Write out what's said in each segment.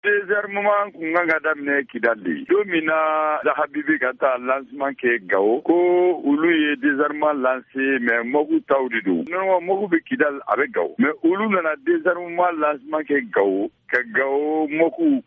Désarmement kunga damne Kidali. Domina Zahabibi kata lancement ke Gao ko ulu ye désarmement lancé mais mogu tawdidu. Non mogu be Kidal avec Gao. Mais ulu na désarmement lancement ke Gao. Gao moku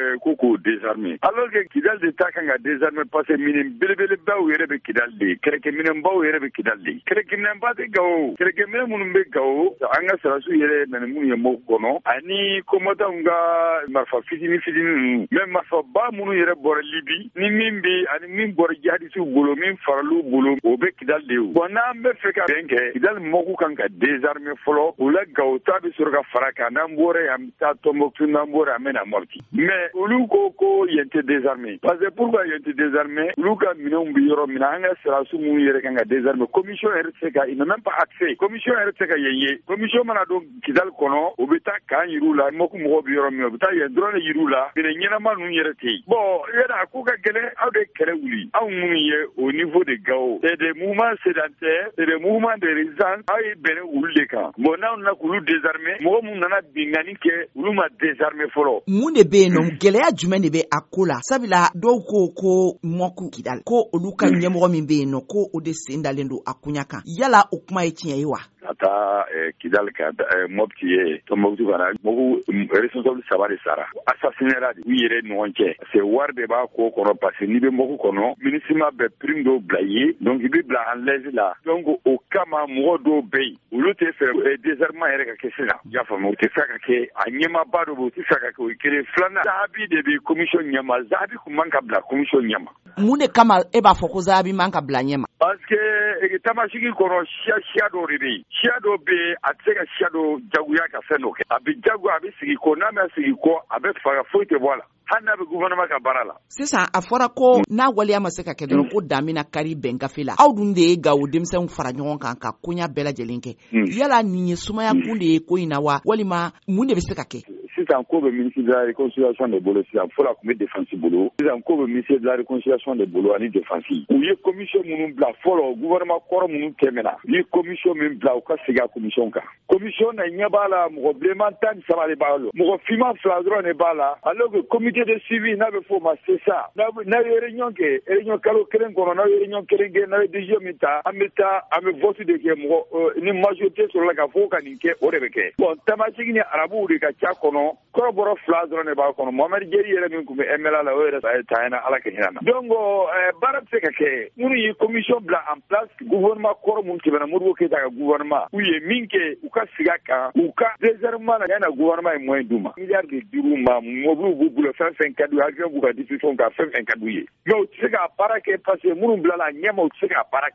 ko désarmé. Alors que Kidal de takanga désarmé parce que minim belebele baw yere be Kidal de. Kreke minim baw yere be Kidal de. Kreke minim ba de Gao. Kreke minim munum be Gao. Anga sarasu yere men mun ye moku kono. Ani komota nga marfa fidini même ma fa ba munu yere bor libi ni mimbi ani min bor jadi su bolo min farlu bolo o be Kidal de bona be feka benke Kidal moku kan ka désarmé folo o la Gauta be sur ka faraka nambore am ta tombo nambore amena morti mais ulu ko yente désarmé parce que pourquoi yente désarmé ulu ka minon bi yoro mina anga sera su mu yere kan ka désarmé commission RTK il n'a même pas accès commission RTK yeye commission mana do Kidal kono o be ta kan yirula moku mo bi yoro mi o be ta ye drone yirula bine ñenama nu yere tey bon yeda ku ka gele aw de kele wuli aw mun ye au niveau de Gao c'est des mouvements sédentaires c'est des mouvements de résistance ay bene wuli de kan bon naw na kulu désarmé mo mun nana bingani ke ulu ma désarmé folo mun de be no gele ya jumen de be akola sabila do ko moku Kidal ko olu ka ñemo min be no ko o de sendalendo akunyaka yala o kuma e tinya yiwa ata Kidal ka mopti ye to mopti bana mogu responsable sabari sara assassinera di yere nonche c'est war de ba ko kono parce ni be mogu kono ministre be prime do blaye donc il be bla en l'aise là donc au kama mo do be ulu te fe désarmement yere ka kesina ya fa mo te faka ke anyema ba do te faka ko ikere flana zabi de be commission nyama zabi ku manka bla commission nyama mune kama e ba foko zabi manka bla nyama parce que tamashiki kono shia do ribi shia do be ateka shia do jaguya ka fenoke abi jagu abi sigi ko na ma sigi ko abe fara foite voilà hanna be gouvernement ka barala sisa afora ko na wali amaseka ke don ko damina kari benga fila awdun de Gao demsen fara nyon kan ka kunya bela jelinke yala ni sumaya kunde ko inawa walima munde be seka ke c'est encore le ministre de la réconciliation des Bolo, c'est pour la commission défensive Bolo. C'est encore le ministre de la réconciliation des Bolo, ani défensive. Ou y commission moun bla folo gouvernement koro moun kemena. Y commission moun bla ou ka siga commission ka. Commission na nyabala mo problème tan ça le balo. Mo fima fladron ne bala. Alors que comité de suivi na be fo ma c'est ça. Na réunion kalo kelen kono na réunion kelen ge na déjà mita ameta ame vote de ke mo ni majorité sur la ka fo kaninke orebeke. Bon tamachigi ni arabu de ka cha kono koroboro fla drone ba kono Mohamed Jeri yere min ko MLA la wera taena ala ke hinana dongo barat se ke muni commission bla en place gouvernement koro mun tibana murwo ke daga gouvernement uye minke uka sigaka uka désarmement na gouvernement e moyen duma milliard de diruma mobu bubulo 150 avion bu ka diffusion ka 150 ye yo tsika para ke passer munu bla la nyama tsika para